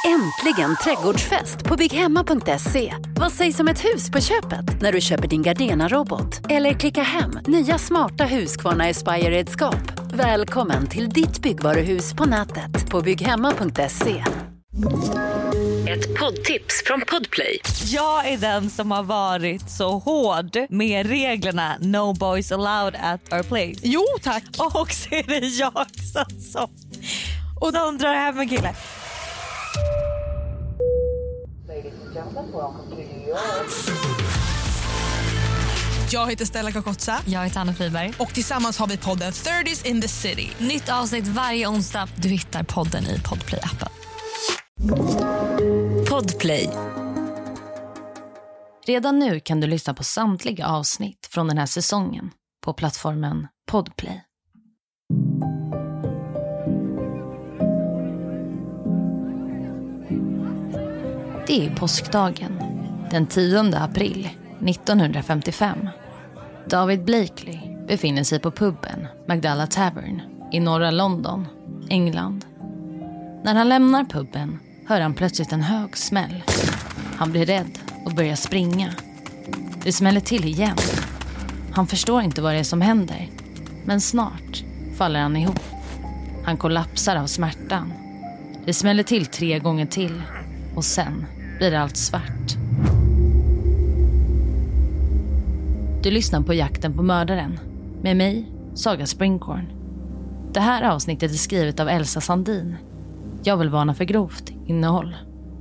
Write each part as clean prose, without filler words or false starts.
Äntligen trädgårdsfest på bygghemma.se. Vad sägs om ett hus på köpet när du köper din Gardena-robot? Eller klicka hem nya smarta Husqvarna Aspire-redskap. Välkommen till ditt byggvaruhus på nätet på bygghemma.se. Ett poddtips från Podplay. Jag är den som har varit så hård med reglerna No boys allowed at our place. Jo, tack. Och så är det jag som och de drar hem en kille. Jag heter Stella Kakotsa. Jag heter Anna Friberg. Och tillsammans har vi podden 30s in the city. Nytt avsnitt varje onsdag. Du hittar podden i Podplay-appen. Podplay. Redan nu kan du lyssna på samtliga avsnitt från den här säsongen på plattformen Podplay. Det är påskdagen, den 10 april 1955. David Blakely befinner sig på puben Magdala Tavern i norra London, England. När han lämnar puben hör han plötsligt en hög smäll. Han blir rädd och börjar springa. Det smäller till igen. Han förstår inte vad det är som händer, men snart faller han ihop. Han kollapsar av smärtan. Det smäller till 3 gånger till och sen blir allt svart. Du lyssnar på Jakten på mördaren med mig, Saga Springhorn. Det här avsnittet är skrivet av Elsa Sandin. Jag vill varna för grovt innehåll.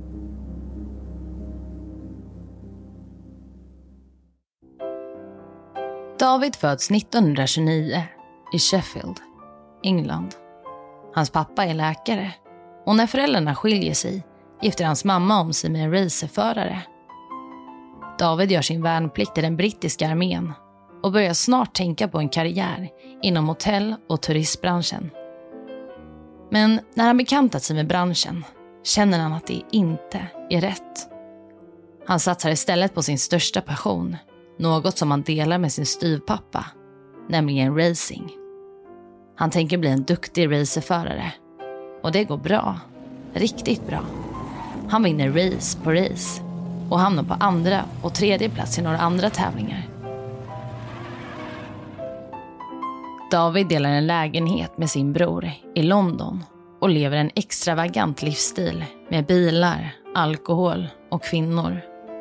David föds 1929 i Sheffield, England. Hans pappa är läkare och när föräldrarna skiljer sig gifter hans mamma om sig med en racerförare. David gör sin värnplikt i den brittiska armén och börjar snart tänka på en karriär inom hotell- och turistbranschen. Men när han bekantat sig med branschen känner han att det inte är rätt. Han satsar istället på sin största passion, något som han delar med sin styvpappa, nämligen racing. Han tänker bli en duktig racerförare och det går bra, riktigt bra. Han vinner race på race och hamnar på 2:a och 3:e plats i några andra tävlingar. David delar en lägenhet med sin bror i London och lever en extravagant livsstil med bilar, alkohol och kvinnor.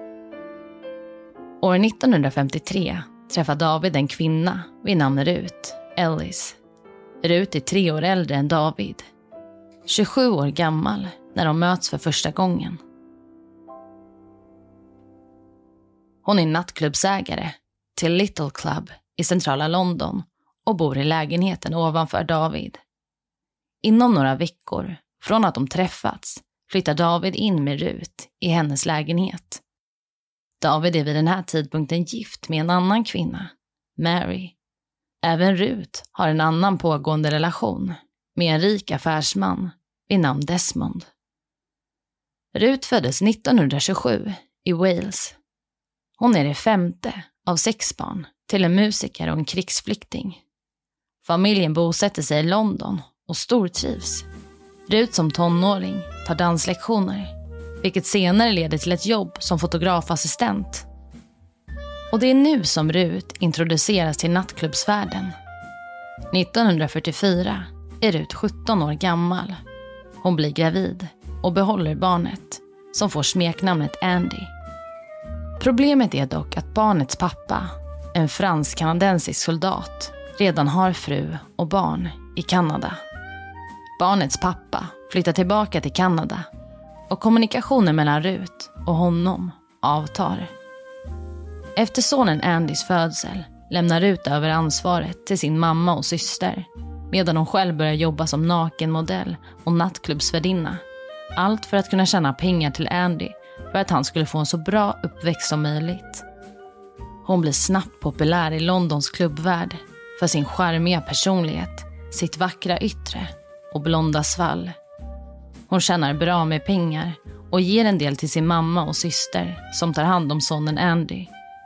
År 1953 träffar David en kvinna vid namn Ruth Ellis. Ruth är 3 år äldre än David. 27 år gammal när de möts för första gången. Hon är nattklubbsägare till Little Club i centrala London och bor i lägenheten ovanför David. Inom några veckor från att de träffats flyttar David in med Ruth i hennes lägenhet. David är vid den här tidpunkten gift med en annan kvinna, Mary. Även Ruth har en annan pågående relation med en rik affärsman vid namn Desmond. Ruth föddes 1927 i Wales. Hon är det 5:e av 6 barn till en musiker och en krigsflykting. Familjen bosätter sig i London och stortrivs. Ruth som tonåring tar danslektioner, vilket senare leder till ett jobb som fotografassistent. Och det är nu som Ruth introduceras till nattklubbsvärlden. 1944 är Ruth 17 år gammal. Hon blir gravid och behåller barnet, som får smeknamnet Andy. Problemet är dock att barnets pappa, en fransk-kanadensisk soldat, redan har fru och barn i Kanada. Barnets pappa flyttar tillbaka till Kanada och kommunikationen mellan Ruth och honom avtar. Efter sonen Andys födsel lämnar Ruth över ansvaret till sin mamma och syster, medan hon själv börjar jobba som nakenmodell och nattklubbsvärdinna. Allt för att kunna tjäna pengar till Andy för att han skulle få en så bra uppväxt som möjligt. Hon blir snabbt populär i Londons klubbvärld för sin charmiga personlighet, sitt vackra yttre och blonda svall. Hon tjänar bra med pengar och ger en del till sin mamma och syster som tar hand om sonen Andy.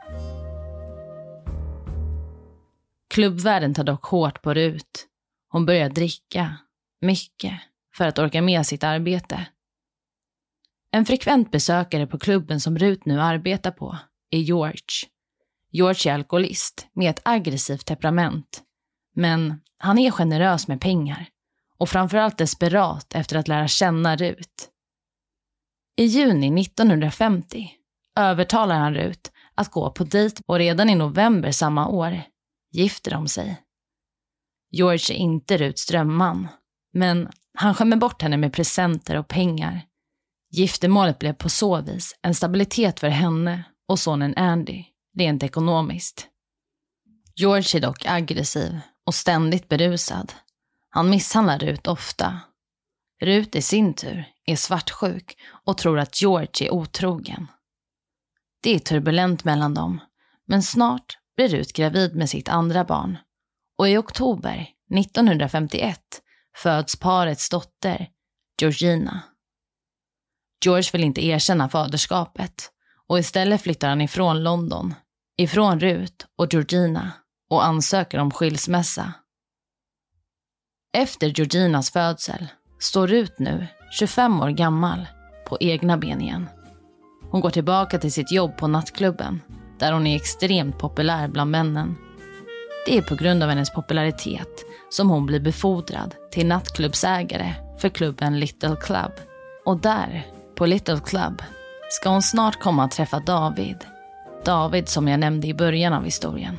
Klubbvärlden tar dock hårt på Ruth. Hon börjar dricka mycket för att orka med sitt arbete. En frekvent besökare på klubben som Ruth nu arbetar på är George. George är alkoholist med ett aggressivt temperament. Men han är generös med pengar och framförallt desperat efter att lära känna Ruth. I juni 1950 övertalar han Ruth att gå på dejt och redan i november samma år gifter de sig. George är inte Ruths drömman, men han skämmer bort henne med presenter och pengar. Giftermålet blev på så vis en stabilitet för henne och sonen Andy, rent ekonomiskt. George är dock aggressiv och ständigt berusad. Han misshandlar Ruth ofta. Ruth i sin tur är svartsjuk och tror att George är otrogen. Det är turbulent mellan dem, men snart blir Ruth gravid med sitt andra barn. Och i oktober 1951 föds parets dotter, Georgina. George vill inte erkänna faderskapet och istället flyttar han ifrån London, ifrån Ruth och Georgina och ansöker om skilsmässa. Efter Georginas födsel står Ruth nu, 25 år gammal, på egna ben igen. Hon går tillbaka till sitt jobb på nattklubben, där hon är extremt populär bland männen. Det är på grund av hennes popularitet som hon blir befordrad till nattklubbsägare för klubben Little Club. Och där, på Little Club, ska hon snart komma att träffa David. David som jag nämnde i början av historien.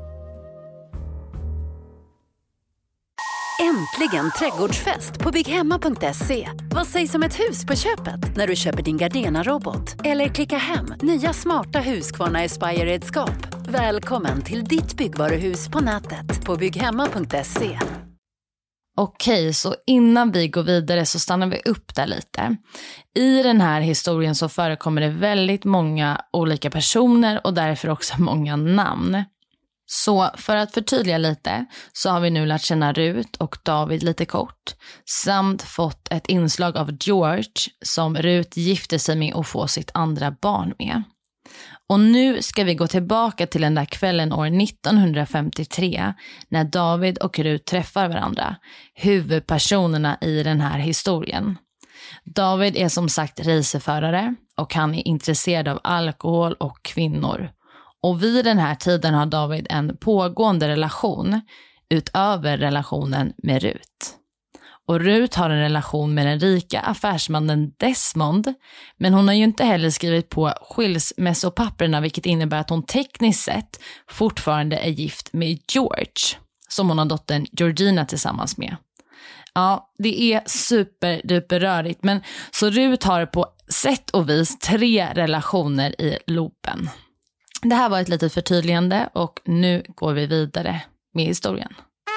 Äntligen trädgårdsfest på bygghemma.se. Vad sägs om ett hus på köpet när du köper din Gardena-robot? Eller klicka hem nya smarta Husqvarna Aspire-redskap. Välkommen till ditt byggvaruhus på nätet på bygghemma.se. Okej, så innan vi går vidare så stannar vi upp där lite. I den här historien så förekommer det väldigt många olika personer och därför också många namn. Så för att förtydliga lite så har vi nu lärt känna Ruth och David lite kort. Samt fått ett inslag av George som Ruth gifte sig med och får sitt andra barn med. Och nu ska vi gå tillbaka till den där kvällen år 1953 när David och Ruth träffar varandra. Huvudpersonerna i den här historien. David är som sagt racerförare och han är intresserad av alkohol och kvinnor. Och vid den här tiden har David en pågående relation utöver relationen med Ruth. Och Ruth har en relation med den rika affärsmannen Desmond, men hon har ju inte heller skrivit på skilsmässopapperna, vilket innebär att hon tekniskt sett fortfarande är gift med George, som hon har dottern Georgina tillsammans med. Ja, det är superduper rörigt, men så Ruth har på sätt och vis 3 relationer i loopen. Det här var ett litet förtydligande och nu går vi vidare med historien.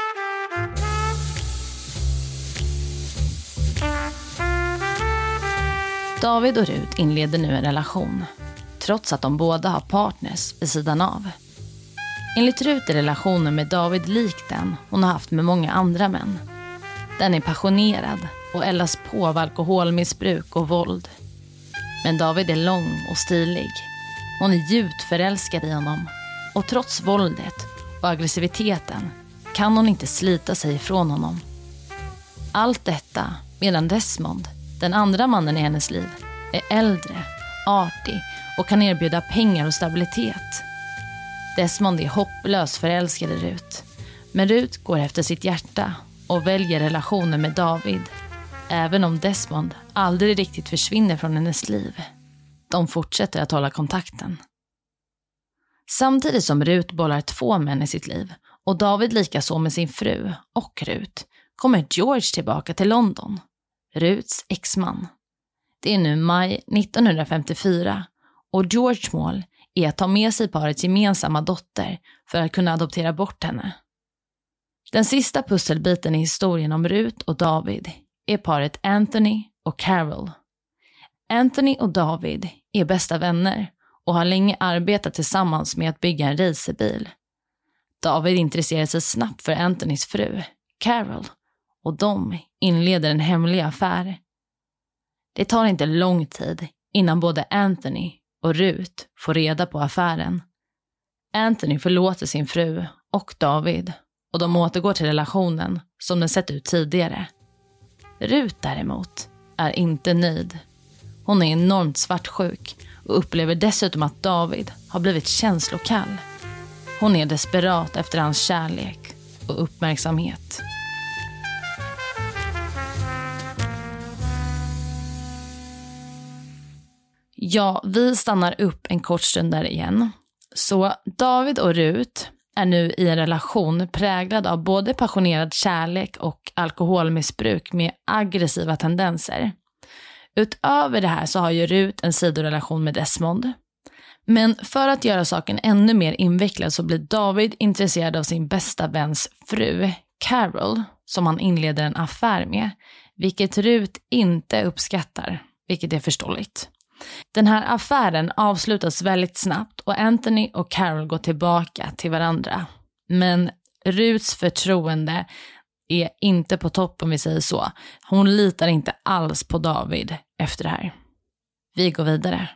David och Ruth inleder nu en relation, trots att de båda har partners vid sidan av. Enligt Ruth är relationen med David lik den hon har haft med många andra män. Den är passionerad och eldas på av alkoholmissbruk och våld. Men David är lång och stilig. Hon är djupt förälskad i honom och trots våldet och aggressiviteten kan hon inte slita sig ifrån honom. Allt detta medan Desmond, den andra mannen i hennes liv, är äldre, artig och kan erbjuda pengar och stabilitet. Desmond är hopplös förälskad i Ruth, men Ruth går efter sitt hjärta och väljer relationen med David, även om Desmond aldrig riktigt försvinner från hennes liv. De fortsätter att hålla kontakten. Samtidigt som Ruth bollar 2 män i sitt liv och David likaså med sin fru och Ruth kommer George tillbaka till London, Ruths exman. Det är nu maj 1954 och Georges mål är att ta med sig parets gemensamma dotter för att kunna adoptera bort henne. Den sista pusselbiten i historien om Ruth och David är paret Anthony och Carol. Anthony och David är bästa vänner och har länge arbetat tillsammans med att bygga en racerbil. David intresserar sig snabbt för Anthonys fru, Carol, och de inleder en hemlig affär. Det tar inte lång tid innan både Anthony och Ruth får reda på affären. Anthony förlåter sin fru och David och de återgår till relationen som den sett ut tidigare. Ruth däremot är inte nöjd. Hon är enormt svartsjuk och upplever dessutom att David har blivit känslokall. Hon är desperat efter hans kärlek och uppmärksamhet. Ja, vi stannar upp en kort stund där igen. Så David och Ruth är nu i en relation präglad av både passionerad kärlek och alkoholmissbruk med aggressiva tendenser. Utöver det här så har ju Ruth en sidorelation med Desmond. Men för att göra saken ännu mer invecklad så blir David intresserad av sin bästa väns fru, Carol, som han inleder en affär med, vilket Ruth inte uppskattar, vilket är förståeligt. Den här affären avslutas väldigt snabbt och Anthony och Carol går tillbaka till varandra. Men Ruths förtroende är inte på topp om vi säger så. Hon litar inte alls på David efter det här. Vi går vidare.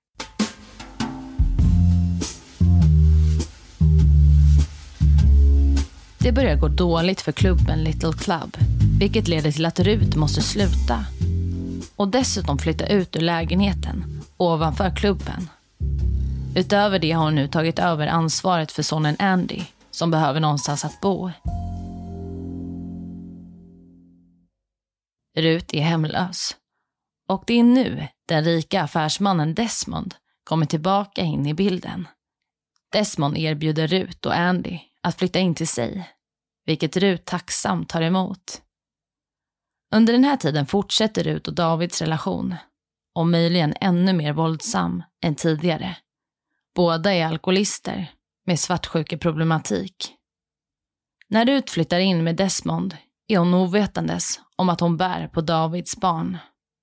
Det börjar gå dåligt för klubben Little Club, vilket leder till att Ruth måste sluta. Och dessutom flytta ut ur lägenheten ovanför klubben. Utöver det har hon nu tagit över ansvaret för sonen Andy, som behöver någonstans att bo. Ruth är hemlös. Och det är nu den rika affärsmannen Desmond kommer tillbaka in i bilden. Desmond erbjuder Ruth och Andy att flytta in till sig, vilket Ruth tacksamt tar emot. Under den här tiden fortsätter Ruth och Davids relation, och möjligen ännu mer våldsam än tidigare. Båda är alkoholister med svartsjukeproblematik. När Ruth flyttar in med Desmond är hon ovetandes om att hon bär på Davids barn.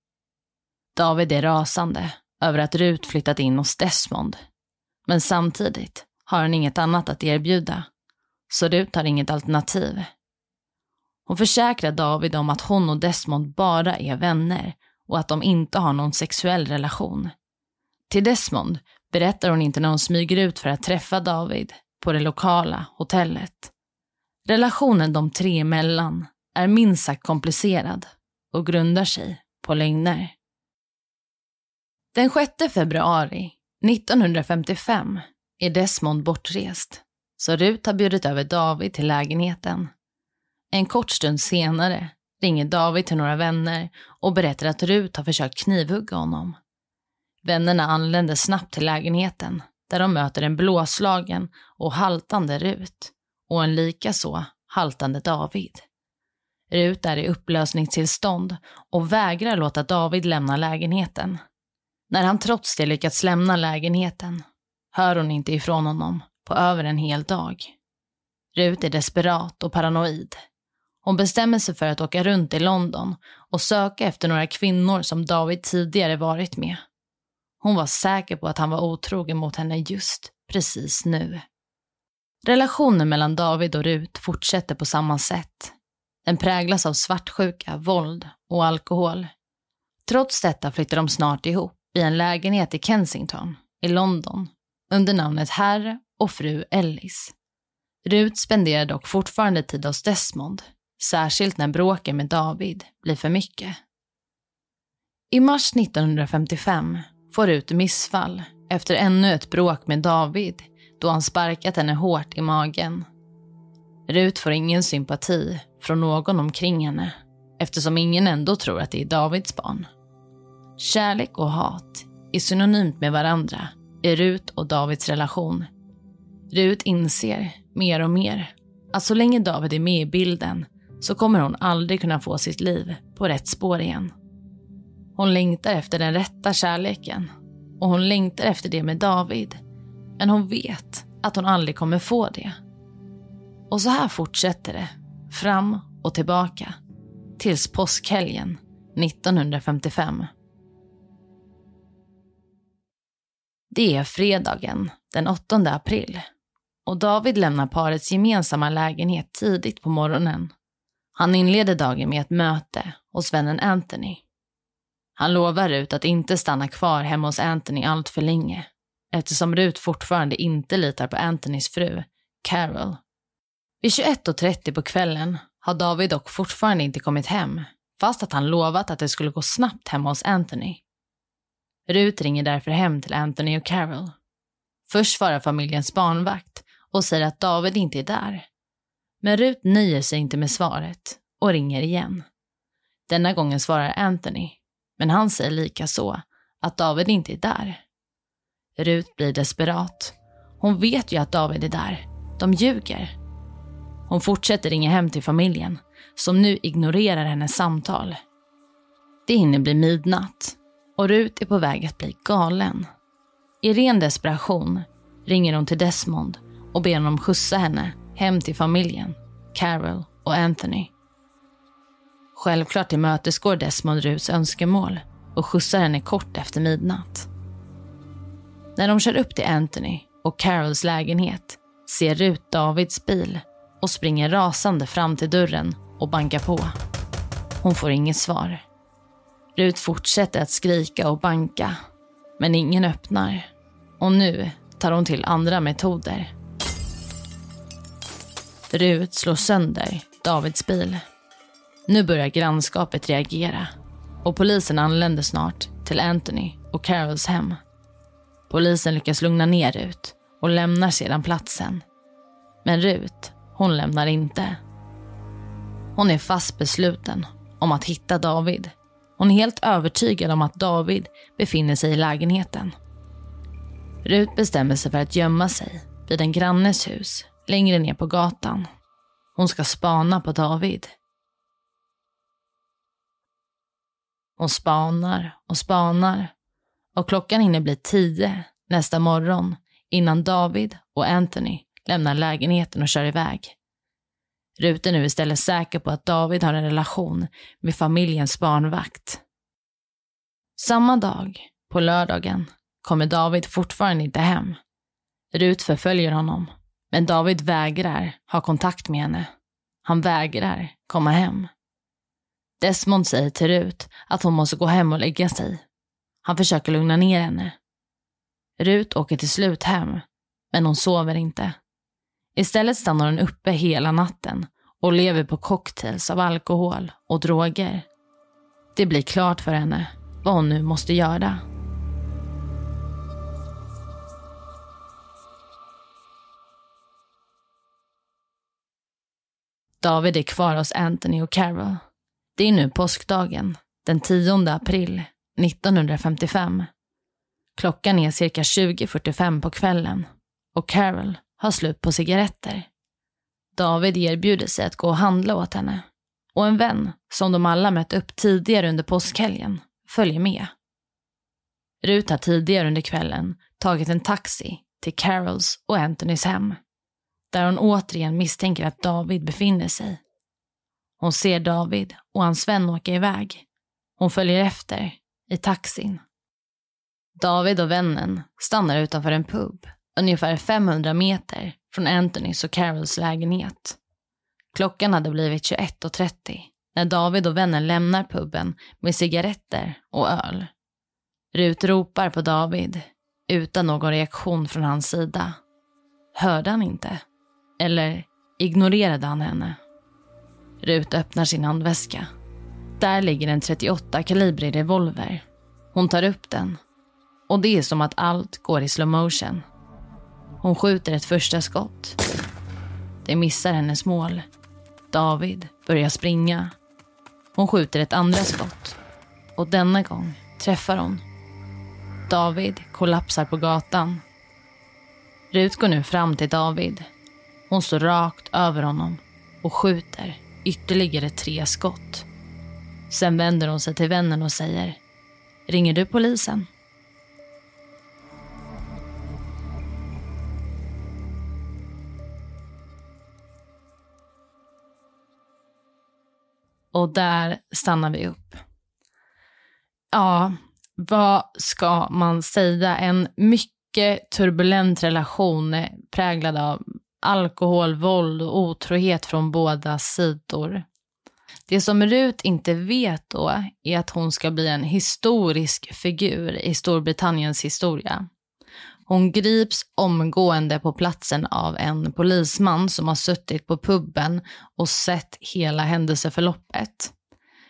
David är rasande över att Ruth flyttat in hos Desmond, men samtidigt har han inget annat att erbjuda, så Ruth har inget alternativ. Hon försäkrar David om att hon och Desmond bara är vänner och att de inte har någon sexuell relation. Till Desmond berättar hon inte när hon smyger ut för att träffa David på det lokala hotellet. Relationen de tre emellan är minst sagt komplicerad och grundar sig på lögner. Den 6 februari 1955 är Desmond bortrest, så Ruth har bjudit över David till lägenheten. En kort stund senare ringer David till några vänner och berättar att Ruth har försökt knivhugga honom. Vännerna anländer snabbt till lägenheten där de möter en blåslagen och haltande Ruth och en likaså haltande David. Ruth är i upplösningstillstånd och vägrar låta David lämna lägenheten. När han trots det lyckats lämna lägenheten hör hon inte ifrån honom på över en hel dag. Ruth är desperat och paranoid. Hon bestämmer sig för att åka runt i London och söka efter några kvinnor som David tidigare varit med. Hon var säker på att han var otrogen mot henne just precis nu. Relationen mellan David och Ruth fortsätter på samma sätt. Den präglas av svartsjuka, våld och alkohol. Trots detta flyttar de snart ihop i en lägenhet i Kensington i London under namnet herr och fru Ellis. Ruth spenderar dock fortfarande tid hos Desmond, särskilt när bråken med David blir för mycket. I mars 1955 får Ruth missfall efter ännu ett bråk med David då han sparkat henne hårt i magen. Ruth får ingen sympati från någon omkring henne eftersom ingen ändå tror att det är Davids barn. Kärlek och hat är synonymt med varandra i Ruth och Davids relation. Ruth inser mer och mer att så länge David är med i bilden så kommer hon aldrig kunna få sitt liv på rätt spår igen. Hon längtar efter den rätta kärleken och hon längtar efter det med David, men hon vet att hon aldrig kommer få det. Och så här fortsätter det, fram och tillbaka, tills påskhelgen 1955. Det är fredagen den 8 april och David lämnar parets gemensamma lägenhet tidigt på morgonen. Han inleder dagen med ett möte hos vännen Anthony. Han lovar Ruth att inte stanna kvar hemma hos Anthony allt för länge, eftersom Ruth fortfarande inte litar på Anthonys fru, Carol. Vid 21:30 på kvällen har David dock fortfarande inte kommit hem, fast att han lovat att det skulle gå snabbt hemma hos Anthony. Rut ringer därför hem till Anthony och Carol. Först svarar familjens barnvakt och säger att David inte är där. Men Rut nöjer sig inte med svaret och ringer igen. Denna gången svarar Anthony, men han säger lika så att David inte är där. Rut blir desperat. Hon vet ju att David är där. De ljuger. Hon fortsätter ringa hem till familjen, som nu ignorerar hennes samtal. Det hinner bli midnatt och Rut är på väg att bli galen. I ren desperation ringer hon till Desmond och ber honom skjutsa henne hem till familjen, Carol och Anthony. Självklart tillmötesgår Desmond Ruts önskemål och skjutsar henne kort efter midnatt. När de kör upp till Anthony och Carols lägenhet ser Rut Davids bil och springer rasande fram till dörren och bankar på. Hon får inget svar. Rut fortsätter att skrika och banka, men ingen öppnar. Och nu tar hon till andra metoder. Rut slår sönder Davids bil. Nu börjar grannskapet reagera och polisen anländer snart till Anthony och Carols hem. Polisen lyckas lugna ner Rut och lämnar sedan platsen. Men Rut, hon lämnar inte. Hon är fast besluten om att hitta David. Hon är helt övertygad om att David befinner sig i lägenheten. Rut bestämmer sig för att gömma sig vid en grannes hus längre ner på gatan. Hon ska spana på David. Hon spanar och spanar och klockan hinner bli 10 nästa morgon innan David och Anthony lämnar lägenheten och kör iväg. Rut är nu istället säker på att David har en relation med familjens barnvakt. Samma dag, på lördagen, kommer David fortfarande inte hem. Rut förföljer honom, men David vägrar ha kontakt med henne. Han vägrar komma hem. Desmond säger till Rut att hon måste gå hem och lägga sig. Han försöker lugna ner henne. Rut åker till slut hem, men hon sover inte. Istället stannar hon uppe hela natten och lever på cocktails av alkohol och droger. Det blir klart för henne vad hon nu måste göra. David är kvar hos Anthony och Carol. Det är nu påskdagen, den 10 april 1955. Klockan är cirka 20:45 på kvällen och Carol har slut på cigaretter. David erbjuder sig att gå och handla åt henne och en vän som de alla mött upp tidigare under påskhelgen följer med. Rut har tidigare under kvällen tagit en taxi till Carols och Anthonys hem, där hon återigen misstänker att David befinner sig. Hon ser David och hans vän åka iväg. Hon följer efter i taxin. David och vännen stannar utanför en pub ungefär 500 meter från Anthonys och Carols lägenhet. Klockan hade blivit 21:30 när David och vännen lämnar puben med cigaretter och öl. Rut ropar på David utan någon reaktion från hans sida. Hörde han inte? Eller ignorerade han henne? Rut öppnar sin handväska. Där ligger en 38-kalibrig revolver. Hon tar upp den. Och det är som att allt går i slow motion. Hon skjuter ett första skott. Det missar hennes mål. David börjar springa. Hon skjuter ett andra skott. Och denna gång träffar hon. David kollapsar på gatan. Rut går nu fram till David. Hon står rakt över honom och skjuter ytterligare 3 skott. Sen vänder hon sig till vännen och säger: "Ringer du polisen?" Och där stannar vi upp. Ja, vad ska man säga? En mycket turbulent relation präglad av alkohol, våld och otrohet från båda sidor. Det som Rut inte vet då är att hon ska bli en historisk figur i Storbritanniens historia. Hon grips omgående på platsen av en polisman som har suttit på puben och sett hela händelseförloppet.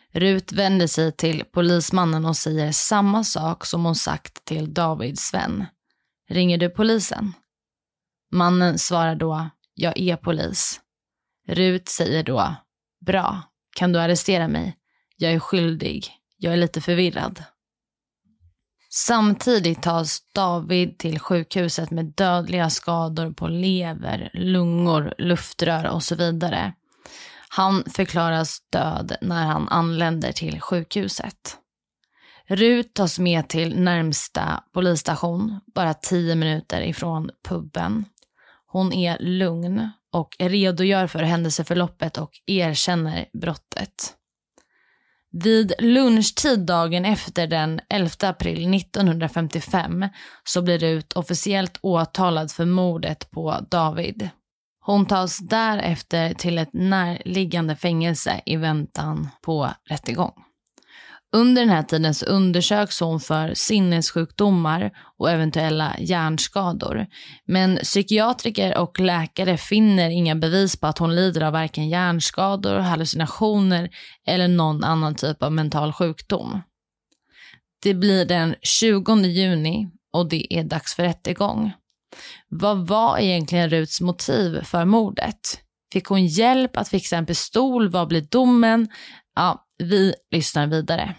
Rut vänder sig till polismannen och säger samma sak som hon sagt till Davids vän. Ringer du polisen? Mannen svarar då, jag är polis. Rut säger då, bra, kan du arrestera mig? Jag är skyldig, jag är lite förvirrad. Samtidigt tas David till sjukhuset med dödliga skador på lever, lungor, luftrör och så vidare. Han förklaras död när han anländer till sjukhuset. Rut tas med till närmsta polisstation, bara 10 minuter ifrån puben. Hon är lugn och redogör för händelseförloppet och erkänner brottet. Vid lunchtid dagen efter den 11 april 1955 så blir Rut officiellt åtalad för mordet på David. Hon tas därefter till ett närliggande fängelse i väntan på rättegång. Under den här tiden så undersöks hon för sinnessjukdomar och eventuella hjärnskador. Men psykiatriker och läkare finner inga bevis på att hon lider av varken hjärnskador, hallucinationer eller någon annan typ av mental sjukdom. Det blir den 20 juni och det är dags för rättegång. Vad var egentligen Ruts motiv för mordet? Fick hon hjälp att fixa en pistol? Vad blir domen? Ja, vi lyssnar vidare.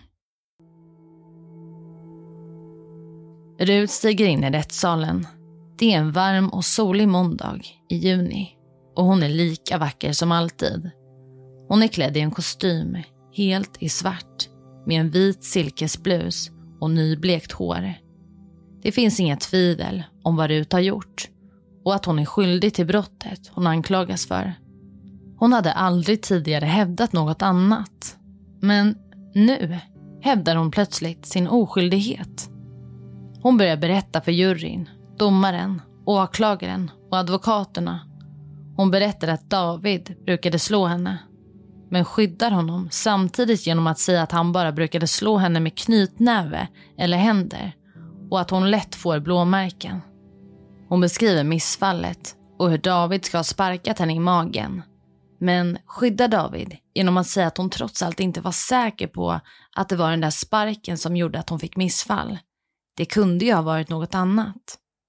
Rut stiger in i rättssalen. Det är en varm och solig måndag i juni och hon är lika vacker som alltid. Hon är klädd i en kostym, helt i svart, med en vit silkesblus och nyblekt hår. Det finns inga tvivel om vad Rut har gjort och att hon är skyldig till brottet hon anklagas för. Hon hade aldrig tidigare hävdat något annat. Men nu hävdar hon plötsligt sin oskyldighet. Hon börjar berätta för juryn, domaren, åklagaren och advokaterna. Hon berättar att David brukade slå henne, men skyddar honom samtidigt genom att säga att han bara brukade slå henne med knytnäve eller händer och att hon lätt får blåmärken. Hon beskriver missfallet och hur David ska ha sparkat henne i magen, men skyddar David genom att säga att hon trots allt inte var säker på att det var den där sparken som gjorde att hon fick missfall. Det kunde ju ha varit något annat.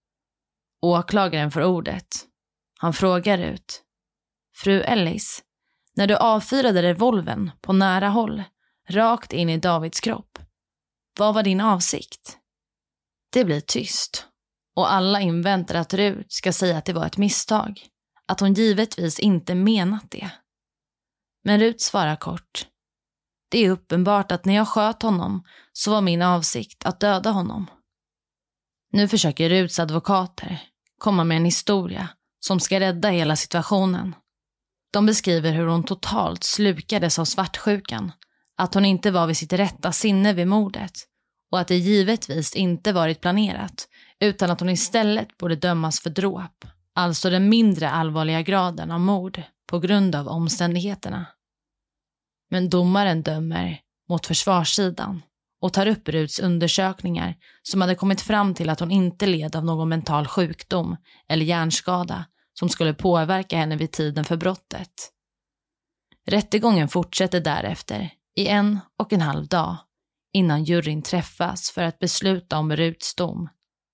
Åklagaren får ordet. Han frågar ut. Fru Ellis, när du avfyrade revolvern på nära håll, rakt in i Davids kropp, vad var din avsikt? Det blir tyst och alla inväntar att Rut ska säga att det var ett misstag. Att hon givetvis inte menat det. Men Rut svarar kort. Det är uppenbart att när jag sköt honom så var min avsikt att döda honom. Nu försöker Ruts advokater komma med en historia som ska rädda hela situationen. De beskriver hur hon totalt slukades av svartsjukan, att hon inte var vid sitt rätta sinne vid mordet och att det givetvis inte varit planerat utan att hon istället borde dömas för dråp, alltså den mindre allvarliga graden av mord på grund av omständigheterna. Men domaren dömer mot försvarssidan och tar upp Ruts undersökningar som hade kommit fram till att hon inte led av någon mental sjukdom eller hjärnskada som skulle påverka henne vid tiden för brottet. Rättegången fortsätter därefter i 1,5 dag innan juryn träffas för att besluta om Ruts dom.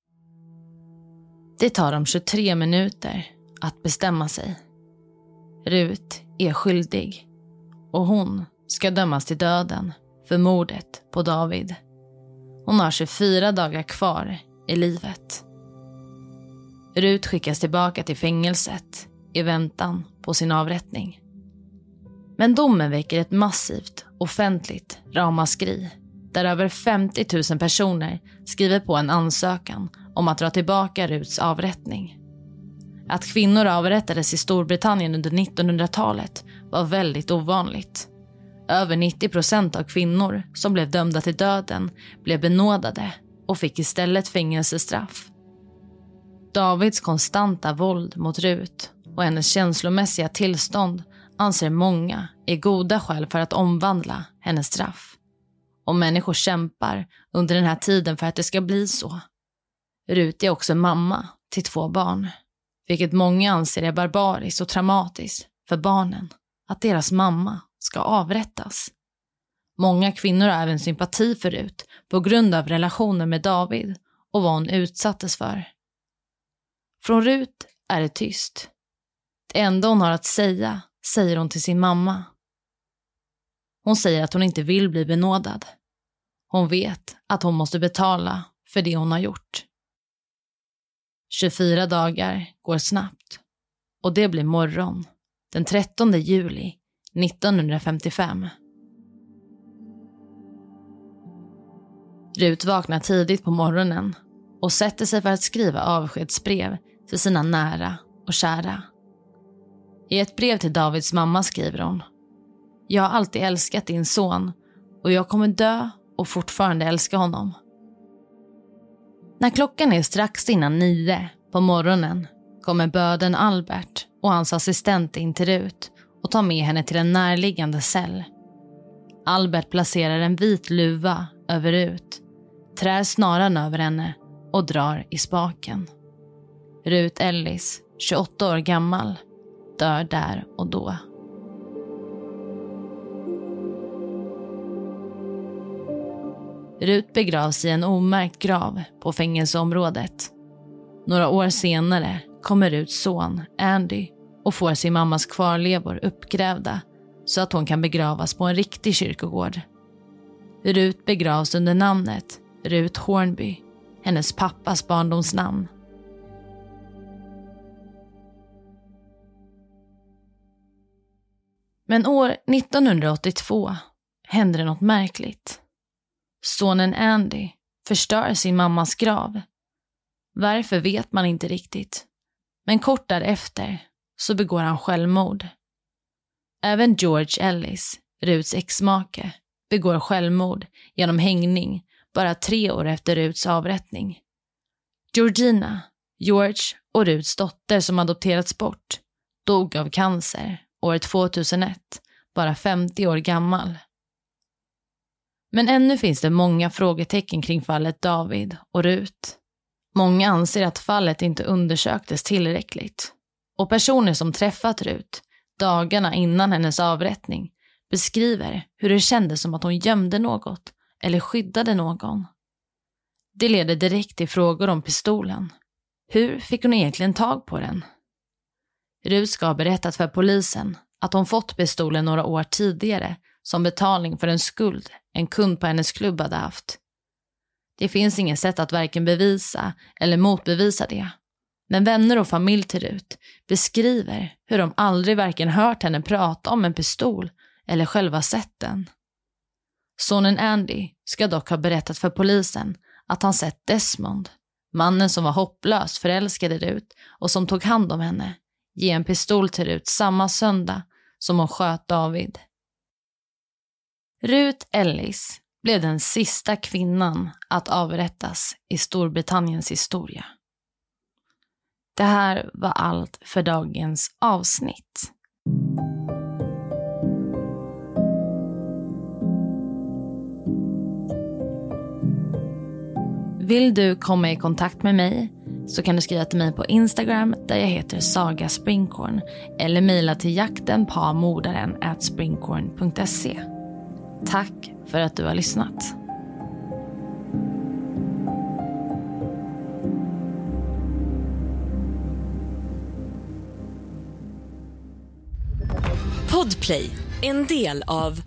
Det tar dem 23 minuter att bestämma sig. Rut är skyldig och hon ska dömas till döden för mordet på David. Hon har 24 dagar kvar i livet. Rut skickas tillbaka till fängelset i väntan på sin avrättning. Men domen väcker ett massivt offentligt ramaskri där över 50 000 personer skriver på en ansökan om att dra tillbaka Ruts avrättning. Att kvinnor avrättades i Storbritannien under 1900-talet var väldigt ovanligt. Över 90% av kvinnor som blev dömda till döden blev benådade och fick istället fängelsestraff. Davids konstanta våld mot Rut och hennes känslomässiga tillstånd anser många är goda skäl för att omvandla hennes straff. Och människor kämpar under den här tiden för att det ska bli så. Rut är också mamma till 2 barn, vilket många anser är barbariskt och traumatiskt för barnen att deras mamma ska avrättas. Många kvinnor har även sympati för Rut på grund av relationen med David och vad hon utsattes för. Från Rut är det tyst. Det enda hon har att säga säger hon till sin mamma. Hon säger att hon inte vill bli benådad. Hon vet att hon måste betala för det hon har gjort. 24 dagar går snabbt och det blir morgon den 13 juli 1955. Rut vaknar tidigt på morgonen och sätter sig för att skriva avskedsbrev till sina nära och kära. I ett brev till Davids mamma skriver hon: Jag har alltid älskat din son och jag kommer dö och fortfarande älska honom. När klockan är strax innan 9 på morgonen kommer böden Albert och hans assistent in till Rut och tar med henne till en närliggande cell. Albert placerar en vit luva över Rut, trär snaran över henne och drar i spaken. Rut Ellis, 28 år gammal, dör där och då. Rut begravs i en omärkt grav på fängelseområdet. Några år senare kommer Ruts son, Andy, och får sin mammas kvarlevor uppgrävda så att hon kan begravas på en riktig kyrkogård. Rut begravs under namnet Rut Hornby, hennes pappas barndomsnamn. Men år 1982 händer det något märkligt. Sonen Andy förstör sin mammas grav. Varför vet man inte riktigt. Men kort därefter så begår han självmord. Även George Ellis, Ruts exmake, begår självmord genom hängning bara 3 år efter Ruts avrättning. Georgina, George och Ruts dotter som adopterats bort dog av cancer år 2001, bara 50 år gammal. Men ännu finns det många frågetecken kring fallet David och Rut. Många anser att fallet inte undersöktes tillräckligt. Och personer som träffat Rut dagarna innan hennes avrättning beskriver hur det kändes som att hon gömde något eller skyddade någon. Det leder direkt till frågor om pistolen. Hur fick hon egentligen tag på den? Rut ska ha berättat för polisen att hon fått pistolen några år tidigare som betalning för en skuld en kund på hennes klubb hade haft. Det finns inget sätt att varken bevisa eller motbevisa det. Men vänner och familj till Rut beskriver hur de aldrig varken hört henne prata om en pistol eller själva sett den. Sonen Andy ska dock ha berättat för polisen att han sett Desmond, mannen som var hopplös förälskad i Rut och som tog hand om henne, ge en pistol till Rut samma söndag som hon sköt David. Rut Ellis blev den sista kvinnan att avrättas i Storbritanniens historia. Det här var allt för dagens avsnitt. Vill du komma i kontakt med mig så kan du skriva till mig på Instagram där jag heter Saga Springhorn eller mejla till jaktenpamordaren@springhorn.se. Tack för att du har lyssnat. Podplay, en del av